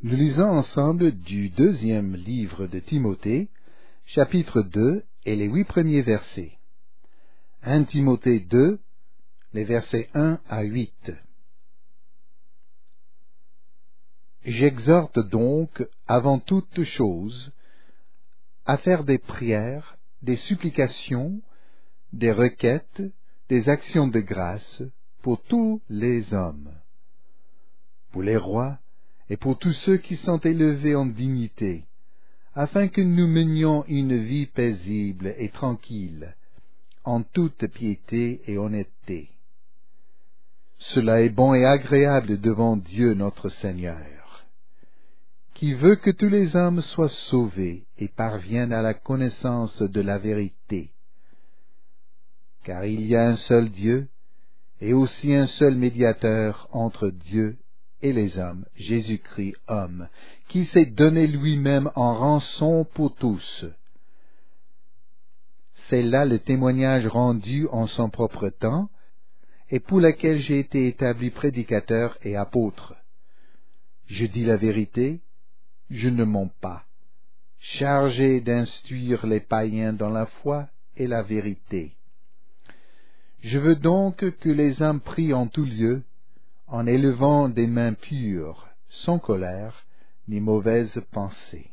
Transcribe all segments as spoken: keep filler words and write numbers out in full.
Nous lisons ensemble du deuxième livre de Timothée, chapitre deux et les huit premiers versets. un Timothée deux, les versets un à huit. J'exhorte donc, avant toute chose, à faire des prières, des supplications, des requêtes, des actions de grâce pour tous les hommes, pour les rois et pour tous ceux qui sont élevés en dignité, afin que nous menions une vie paisible et tranquille, en toute piété et honnêteté. Cela est bon et agréable devant Dieu notre Seigneur, qui veut que tous les hommes soient sauvés et parviennent à la connaissance de la vérité. Car il y a un seul Dieu, et aussi un seul médiateur entre Dieu et les hommes, Jésus-Christ homme, qui s'est donné lui-même en rançon pour tous. C'est là le témoignage rendu en son propre temps, et pour lequel j'ai été établi prédicateur et apôtre. Je dis la vérité, je ne mens pas, chargé d'instruire les païens dans la foi et la vérité. Je veux donc que les hommes prient en tout lieu, en élevant des mains pures, sans colère ni mauvaise pensée.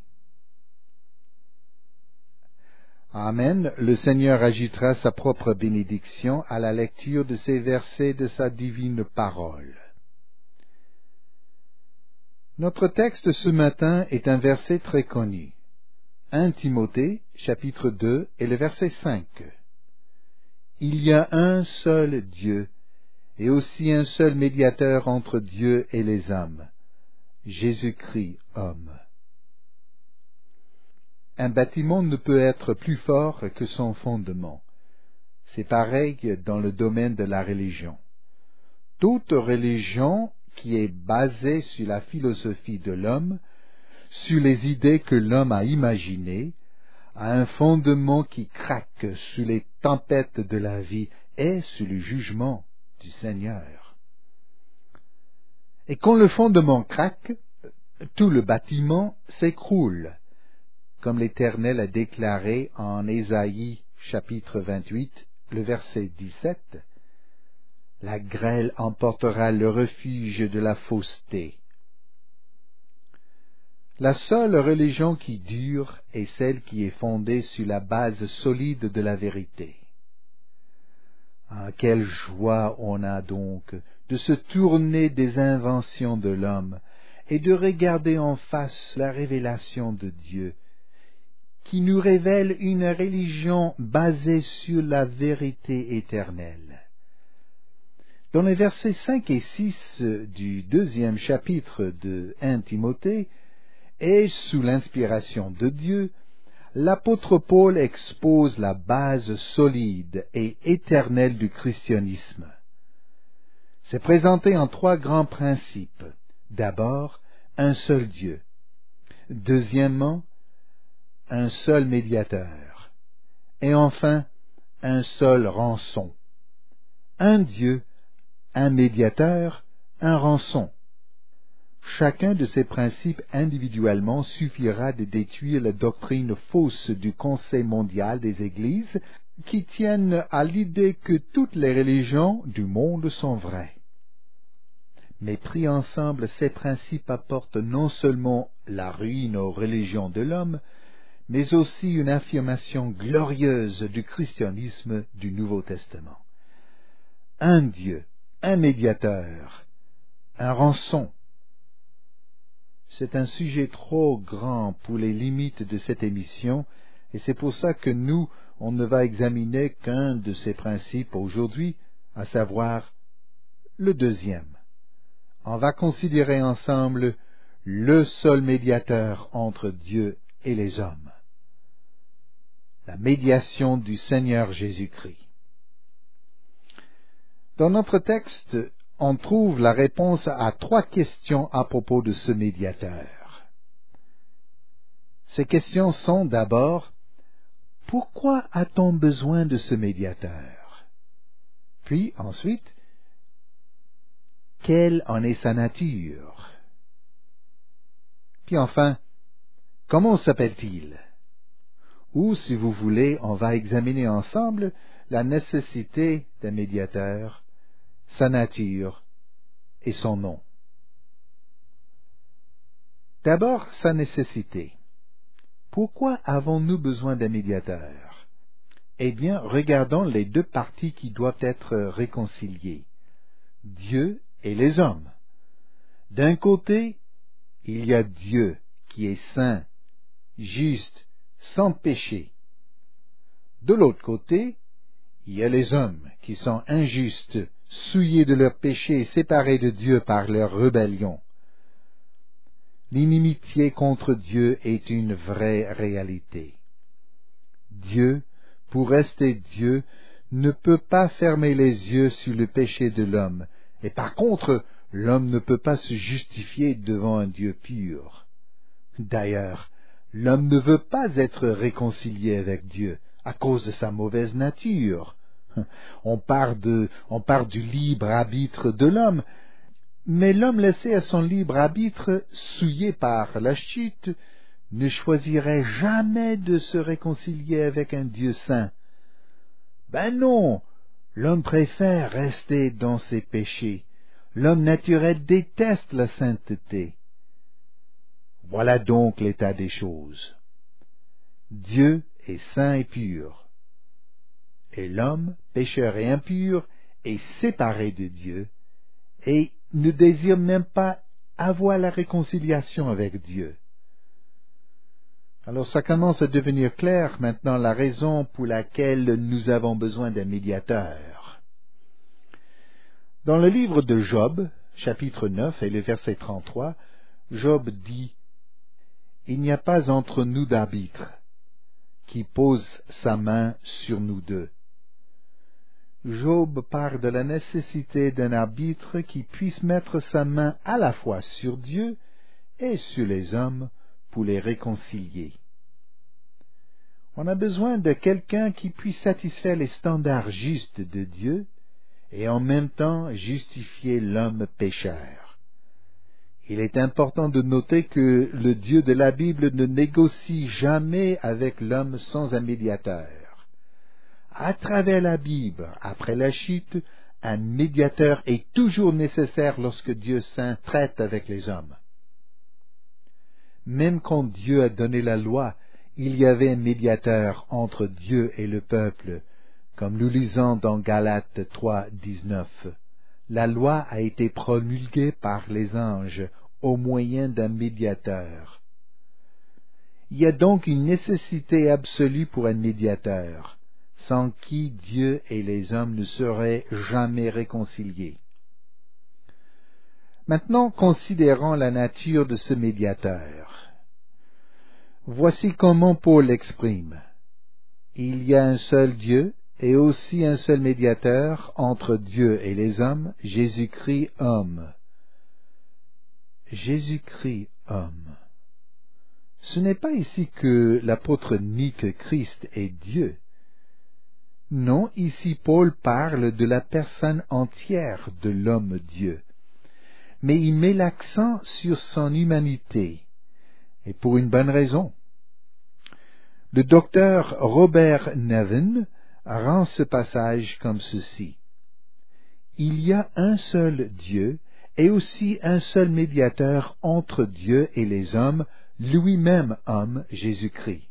Amen. Le Seigneur ajoutera sa propre bénédiction à la lecture de ces versets de sa divine parole. Notre texte ce matin est un verset très connu. un Timothée, chapitre deux, et le verset cinq. Il y a un seul Dieu, et aussi un seul médiateur entre Dieu et les hommes, Jésus-Christ homme. Un bâtiment ne peut être plus fort que son fondement. C'est pareil dans le domaine de la religion. Toute religion qui est basée sur la philosophie de l'homme, sur les idées que l'homme a imaginées, a un fondement qui craque sous les tempêtes de la vie et sous le jugement du Seigneur. Et quand le fondement craque, tout le bâtiment s'écroule, comme l'Éternel a déclaré en Ésaïe chapitre vingt-huit, le verset dix-sept. La grêle emportera le refuge de la fausseté. La seule religion qui dure est celle qui est fondée sur la base solide de la vérité. Ah, quelle joie on a donc de se tourner des inventions de l'homme et de regarder en face la révélation de Dieu, qui nous révèle une religion basée sur la vérité éternelle. Dans les versets cinq et six du deuxième chapitre de un Timothée, et sous l'inspiration de Dieu, l'apôtre Paul expose la base solide et éternelle du christianisme. C'est présenté en trois grands principes. D'abord, un seul Dieu. Deuxièmement, un seul médiateur. Et enfin, un seul rançon. Un Dieu, un médiateur, un rançon. Chacun de ces principes individuellement suffira de détruire la doctrine fausse du Conseil mondial des Églises qui tiennent à l'idée que toutes les religions du monde sont vraies. Mais pris ensemble, ces principes apportent non seulement la ruine aux religions de l'homme, mais aussi une affirmation glorieuse du christianisme du Nouveau Testament. Un Dieu, un médiateur, un rançon. C'est un sujet trop grand pour les limites de cette émission, et c'est pour ça que nous, on ne va examiner qu'un de ces principes aujourd'hui, à savoir le deuxième. On va considérer ensemble le seul médiateur entre Dieu et les hommes. La médiation du Seigneur Jésus-Christ. Dans notre texte, on trouve la réponse à trois questions à propos de ce médiateur. Ces questions sont d'abord, pourquoi a-t-on besoin de ce médiateur? Puis ensuite, quelle en est sa nature? Puis enfin, comment s'appelle-t-il? Ou, si vous voulez, on va examiner ensemble la nécessité d'un médiateur, sa nature et son nom. D'abord, sa nécessité. Pourquoi avons-nous besoin d'un médiateur? Eh bien, regardons les deux parties qui doivent être réconciliées, Dieu et les hommes. D'un côté, il y a Dieu qui est saint, juste, sans péché. De l'autre côté, il y a les hommes qui sont injustes, souillés de leurs péchés, séparés de Dieu par leur rébellion. L'inimitié contre Dieu est une vraie réalité. Dieu, pour rester Dieu, ne peut pas fermer les yeux sur le péché de l'homme, et par contre, l'homme ne peut pas se justifier devant un Dieu pur. D'ailleurs, l'homme ne veut pas être réconcilié avec Dieu à cause de sa mauvaise nature. On parle de, on parle du libre arbitre de l'homme, mais l'homme laissé à son libre arbitre, souillé par la chute, ne choisirait jamais de se réconcilier avec un Dieu saint. Ben non, l'homme préfère rester dans ses péchés. L'homme naturel déteste la sainteté. Voilà donc l'état des choses. Dieu est saint et pur, et l'homme, pécheur et impur, est séparé de Dieu, et ne désire même pas avoir la réconciliation avec Dieu. Alors ça commence à devenir clair maintenant la raison pour laquelle nous avons besoin d'un médiateur. Dans le livre de Job, chapitre neuf et le verset trente-trois, Job dit « Il n'y a pas entre nous d'arbitre qui pose sa main sur nous deux. » Job parle de la nécessité d'un arbitre qui puisse mettre sa main à la fois sur Dieu et sur les hommes pour les réconcilier. On a besoin de quelqu'un qui puisse satisfaire les standards justes de Dieu et en même temps justifier l'homme pécheur. Il est important de noter que le Dieu de la Bible ne négocie jamais avec l'homme sans un médiateur. À travers la Bible, après la chute, un médiateur est toujours nécessaire lorsque Dieu saint traite avec les hommes. Même quand Dieu a donné la loi, il y avait un médiateur entre Dieu et le peuple, comme nous lisons dans Galates trois, dix-neuf. La loi a été promulguée par les anges au moyen d'un médiateur. Il y a donc une nécessité absolue pour un médiateur, sans qui Dieu et les hommes ne seraient jamais réconciliés. Maintenant, considérons la nature de ce médiateur. Voici comment Paul l'exprime. Il y a un seul Dieu et aussi un seul médiateur entre Dieu et les hommes, Jésus-Christ homme. Jésus-Christ homme. Ce n'est pas ici que l'apôtre nie que Christ est Dieu. Non, ici Paul parle de la personne entière de l'homme Dieu. Mais il met l'accent sur son humanité, et pour une bonne raison. Le docteur Robert Nevin rend ce passage comme ceci. Il y a un seul Dieu et aussi un seul médiateur entre Dieu et les hommes, lui-même homme, Jésus-Christ.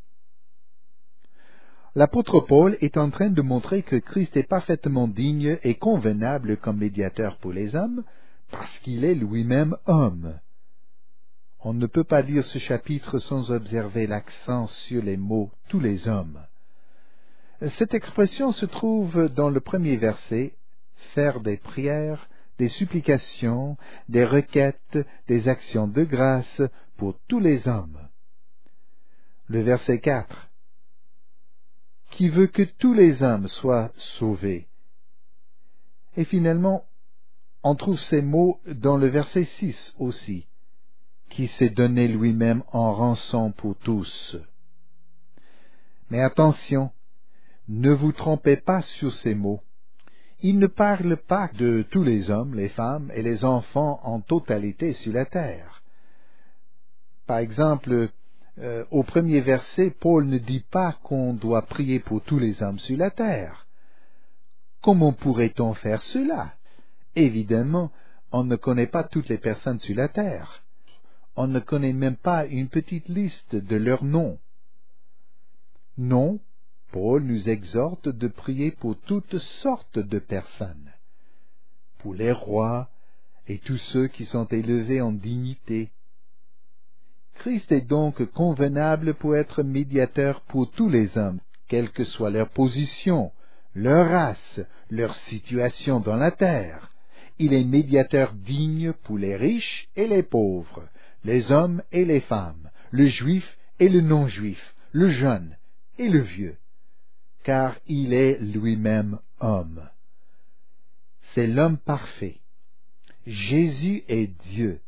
L'apôtre Paul est en train de montrer que Christ est parfaitement digne et convenable comme médiateur pour les hommes, parce qu'il est lui-même homme. On ne peut pas lire ce chapitre sans observer l'accent sur les mots « tous les hommes ». Cette expression se trouve dans le premier verset, « faire des prières, des supplications, des requêtes, des actions de grâce pour tous les hommes ». Le verset quatre, « qui veut que tous les hommes soient sauvés ». Et finalement, on trouve ces mots dans le verset six aussi, qui s'est donné lui-même en rançon pour tous. Mais attention, ne vous trompez pas sur ces mots. Il ne parle pas de tous les hommes, les femmes et les enfants en totalité sur la terre. Par exemple, euh, au premier verset, Paul ne dit pas qu'on doit prier pour tous les hommes sur la terre. Comment pourrait-on faire cela? Évidemment, on ne connaît pas toutes les personnes sur la terre. On ne connaît même pas une petite liste de leurs noms. Non, Paul nous exhorte de prier pour toutes sortes de personnes, pour les rois et tous ceux qui sont élevés en dignité. Christ est donc convenable pour être médiateur pour tous les hommes, quelle que soit leur position, leur race, leur situation dans la terre. Il est médiateur digne pour les riches et les pauvres, les hommes et les femmes, le juif et le non-juif, le jeune et le vieux, car il est lui-même homme. C'est l'homme parfait. Jésus est Dieu,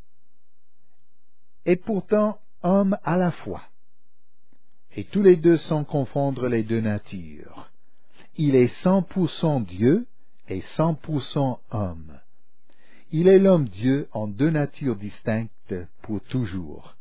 et pourtant homme à la fois. Et tous les deux sans confondre les deux natures. Il est cent pour cent Dieu et cent pour cent homme. Il est l'homme-Dieu en deux natures distinctes pour toujours.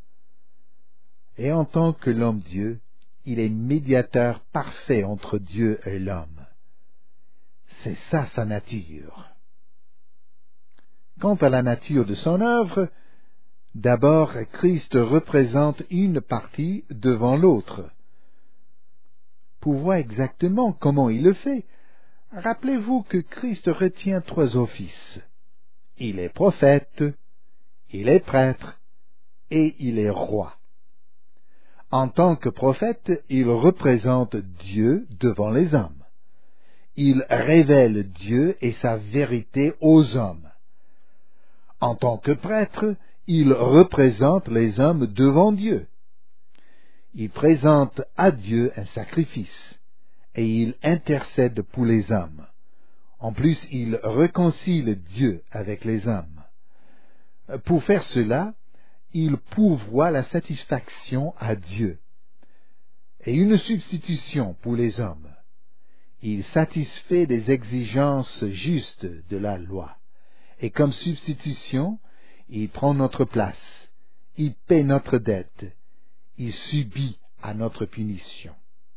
Et en tant que l'homme-Dieu, il est médiateur parfait entre Dieu et l'homme. C'est ça sa nature. Quant à la nature de son œuvre, d'abord Christ représente une partie devant l'autre. Pour voir exactement comment il le fait, rappelez-vous que Christ retient trois offices. Il est prophète, il est prêtre et il est roi. En tant que prophète, il représente Dieu devant les hommes. Il révèle Dieu et sa vérité aux hommes. En tant que prêtre, il représente les hommes devant Dieu. Il présente à Dieu un sacrifice et il intercède pour les hommes. En plus, il réconcilie Dieu avec les hommes. Pour faire cela, il pourvoit la satisfaction à Dieu et une substitution pour les hommes. Il satisfait des exigences justes de la loi. Et comme substitution, il prend notre place, il paie notre dette, il subit à notre punition.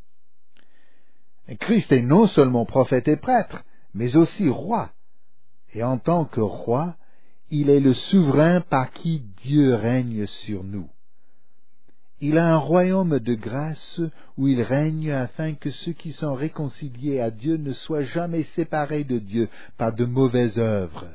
Christ est non seulement prophète et prêtre, mais aussi roi. Et en tant que roi, il est le souverain par qui Dieu règne sur nous. Il a un royaume de grâce où il règne afin que ceux qui sont réconciliés à Dieu ne soient jamais séparés de Dieu par de mauvaises œuvres.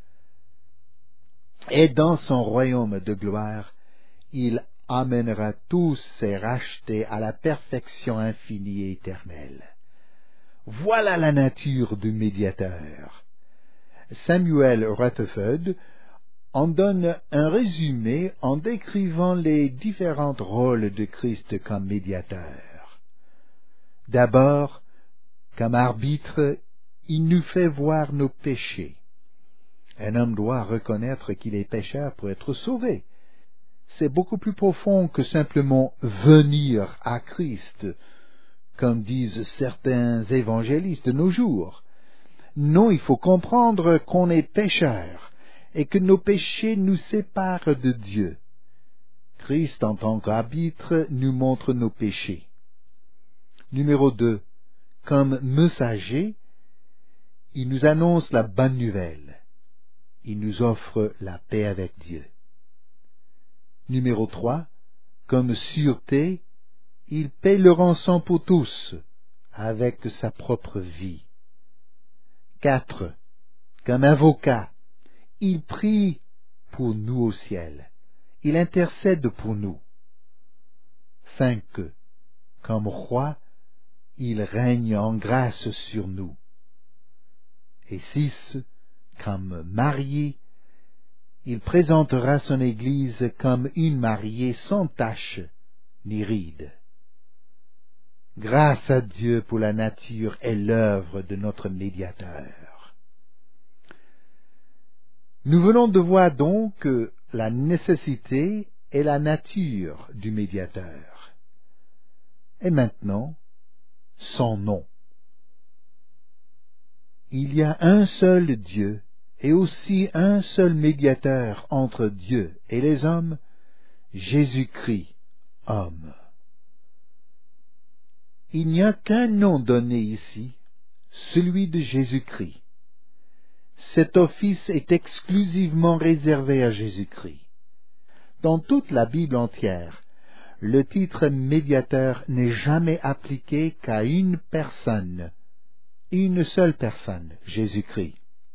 Et dans son royaume de gloire, il amènera tous ses rachetés à la perfection infinie et éternelle. Voilà la nature du médiateur. Samuel Rutherford en donne un résumé en décrivant les différents rôles de Christ comme médiateur. D'abord, comme arbitre, il nous fait voir nos péchés. Un homme doit reconnaître qu'il est pécheur pour être sauvé. C'est beaucoup plus profond que simplement venir à Christ, comme disent certains évangélistes de nos jours. Non, il faut comprendre qu'on est pécheur et que nos péchés nous séparent de Dieu. Christ, en tant qu'arbitre, nous montre nos péchés. Numéro deux. Comme messager, il nous annonce la bonne nouvelle. Il nous offre la paix avec Dieu. Numéro trois. Comme sûreté, il paie le rançon pour tous, avec sa propre vie. Quatre. Comme avocat, il prie pour nous au ciel. Il intercède pour nous. Cinq. Comme roi, il règne en grâce sur nous. Et six. Comme marié, il présentera son Église comme une mariée sans tache ni ride. Grâce à Dieu pour la nature et l'œuvre de notre médiateur. Nous venons de voir donc la nécessité et la nature du médiateur. Et maintenant, son nom. Il y a un seul Dieu et aussi un seul médiateur entre Dieu et les hommes, Jésus-Christ, homme. Il n'y a qu'un nom donné ici, celui de Jésus-Christ. Cet office est exclusivement réservé à Jésus-Christ. Dans toute la Bible entière, le titre médiateur n'est jamais appliqué qu'à une personne, une seule personne, Jésus-Christ.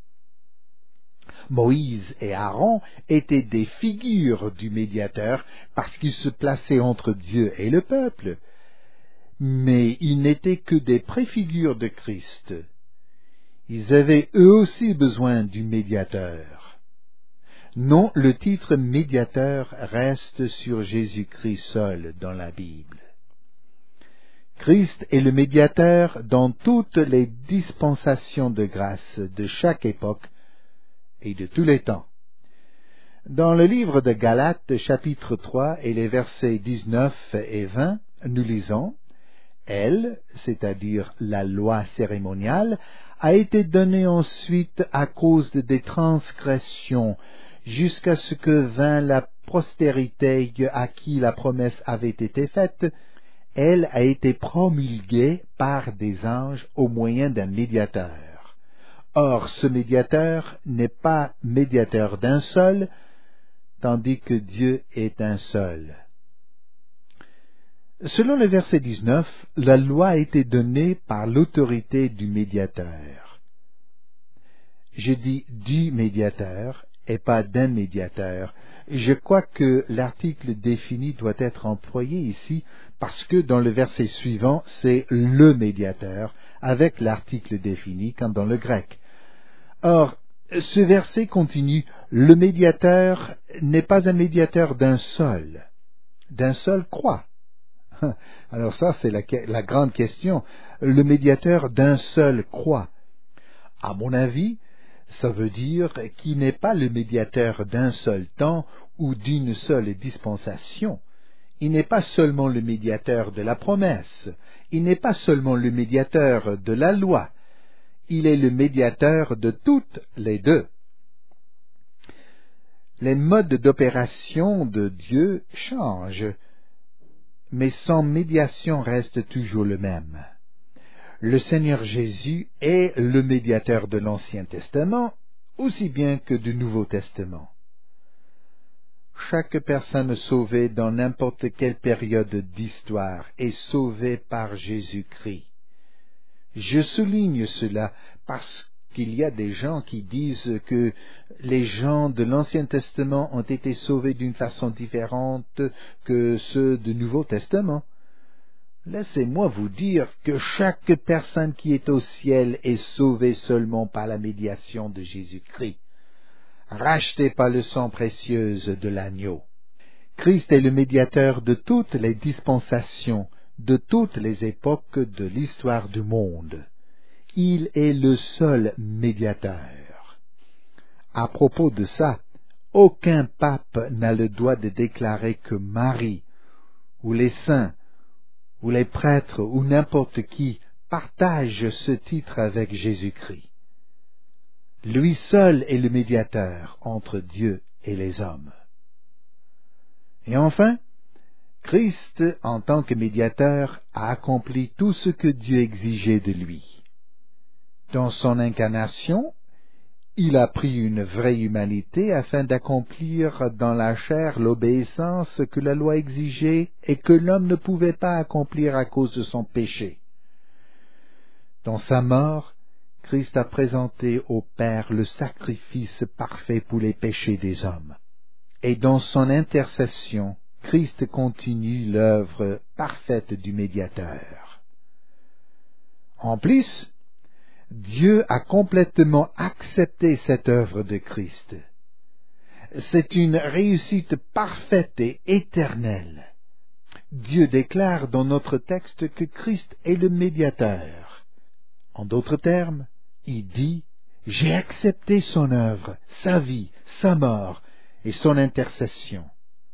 Moïse et Aaron étaient des figures du médiateur parce qu'ils se plaçaient entre Dieu et le peuple, mais ils n'étaient que des préfigures de Christ. Ils avaient eux aussi besoin du médiateur. Non, le titre médiateur reste sur Jésus-Christ seul dans la Bible. Christ est le médiateur dans toutes les dispensations de grâce de chaque époque et de tous les temps. Dans le livre de Galates, chapitre trois, et les versets dix-neuf et vingt, nous lisons « Elle, c'est-à-dire la loi cérémoniale, a été donnée ensuite à cause des transgressions, jusqu'à ce que vint la postérité à qui la promesse avait été faite. Elle a été promulguée par des anges au moyen d'un médiateur. Or, ce médiateur n'est pas médiateur d'un seul, tandis que Dieu est un seul. » Selon le verset dix-neuf, la loi a été donnée par l'autorité du médiateur. Je dis du médiateur et pas d'un médiateur. Je crois que l'article défini doit être employé ici parce que dans le verset suivant, c'est le médiateur avec l'article défini comme dans le grec. Or, ce verset continue, le médiateur n'est pas un médiateur d'un seul, d'un seul croix. Alors ça, c'est la, la grande question. Le médiateur d'un seul croix. À mon avis, ça veut dire qu'il n'est pas le médiateur d'un seul temps ou d'une seule dispensation. Il n'est pas seulement le médiateur de la promesse. Il n'est pas seulement le médiateur de la loi. Il est le médiateur de toutes les deux. Les modes d'opération de Dieu changent, mais son médiation reste toujours le même. Le Seigneur Jésus est le médiateur de l'Ancien Testament, aussi bien que du Nouveau Testament. Chaque personne sauvée dans n'importe quelle période d'histoire est sauvée par Jésus-Christ. Je souligne cela parce qu'il y a des gens qui disent que les gens de l'Ancien Testament ont été sauvés d'une façon différente que ceux du Nouveau Testament. Laissez-moi vous dire que chaque personne qui est au ciel est sauvée seulement par la médiation de Jésus-Christ, rachetée par le sang précieux de l'agneau. Christ est le médiateur de toutes les dispensations, de toutes les époques de l'histoire du monde. Il est le seul médiateur. À propos de ça, aucun pape n'a le droit de déclarer que Marie, ou les saints, ou les prêtres, ou n'importe qui, partagent ce titre avec Jésus-Christ. Lui seul est le médiateur entre Dieu et les hommes. Et enfin, Christ, en tant que médiateur, a accompli tout ce que Dieu exigeait de lui. Dans son incarnation, il a pris une vraie humanité afin d'accomplir dans la chair l'obéissance que la loi exigeait et que l'homme ne pouvait pas accomplir à cause de son péché. Dans sa mort, Christ a présenté au Père le sacrifice parfait pour les péchés des hommes. Et dans son intercession, Christ continue l'œuvre parfaite du médiateur. En plus, Dieu a complètement accepté cette œuvre de Christ. C'est une réussite parfaite et éternelle. Dieu déclare dans notre texte que Christ est le médiateur. En d'autres termes, il dit « J'ai accepté son œuvre, sa vie, sa mort et son intercession. »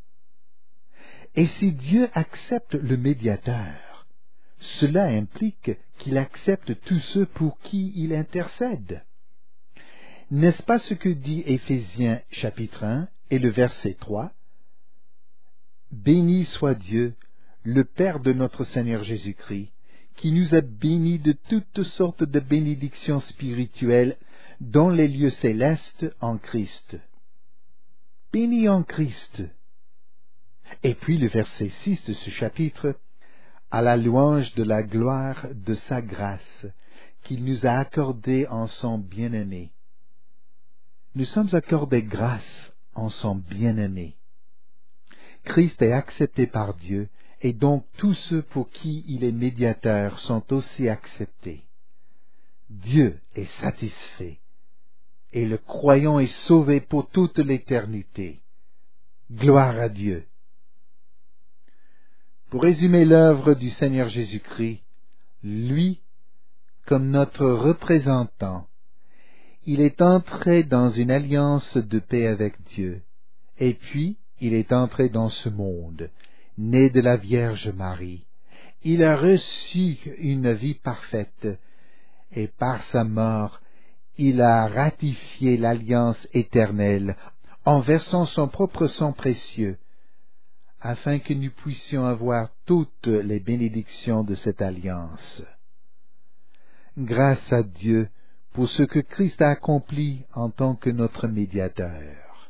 Et si Dieu accepte le médiateur, cela implique qu'il accepte tous ceux pour qui il intercède. N'est-ce pas ce que dit Éphésiens chapitre un et le verset trois? Béni soit Dieu, le Père de notre Seigneur Jésus-Christ, qui nous a bénis de toutes sortes de bénédictions spirituelles dans les lieux célestes en Christ. Béni en Christ. Et puis le verset six de ce chapitre, à la louange de la gloire de sa grâce, qu'il nous a accordée en son bien-aimé. Nous sommes accordés grâce en son bien-aimé. Christ est accepté par Dieu, et donc tous ceux pour qui il est médiateur sont aussi acceptés. Dieu est satisfait, et le croyant est sauvé pour toute l'éternité. Gloire à Dieu. Pour résumer l'œuvre du Seigneur Jésus-Christ, lui, comme notre représentant, il est entré dans une alliance de paix avec Dieu, et puis il est entré dans ce monde, né de la Vierge Marie. Il a reçu une vie parfaite, et par sa mort, il a ratifié l'alliance éternelle en versant son propre sang précieux, afin que nous puissions avoir toutes les bénédictions de cette alliance. Grâce à Dieu pour ce que Christ a accompli en tant que notre médiateur.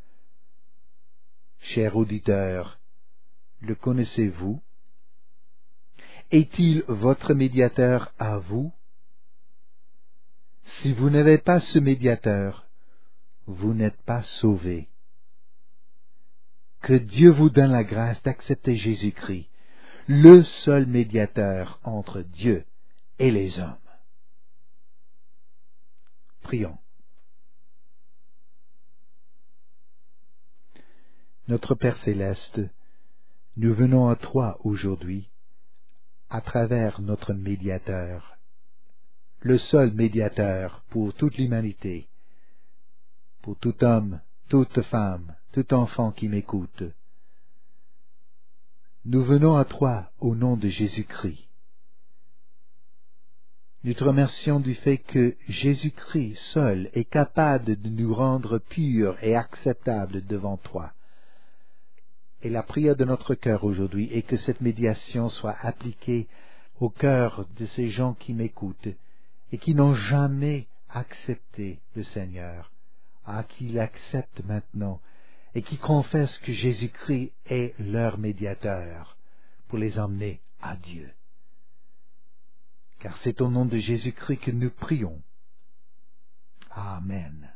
Chers auditeurs, le connaissez-vous? Est-il votre médiateur à vous? Si vous n'avez pas ce médiateur, vous n'êtes pas sauvés. Que Dieu vous donne la grâce d'accepter Jésus-Christ, le seul médiateur entre Dieu et les hommes. Prions. Notre Père céleste, nous venons à toi aujourd'hui, à travers notre médiateur, le seul médiateur pour toute l'humanité, pour tout homme, toute femme, tout enfant qui m'écoute. Nous venons à toi au nom de Jésus-Christ. Nous te remercions du fait que Jésus-Christ seul est capable de nous rendre purs et acceptables devant toi. Et la prière de notre cœur aujourd'hui est que cette médiation soit appliquée au cœur de ces gens qui m'écoutent et qui n'ont jamais accepté le Seigneur, à qui ils acceptent maintenant et qui confessent que Jésus-Christ est leur médiateur pour les emmener à Dieu. Car c'est au nom de Jésus-Christ que nous prions. Amen.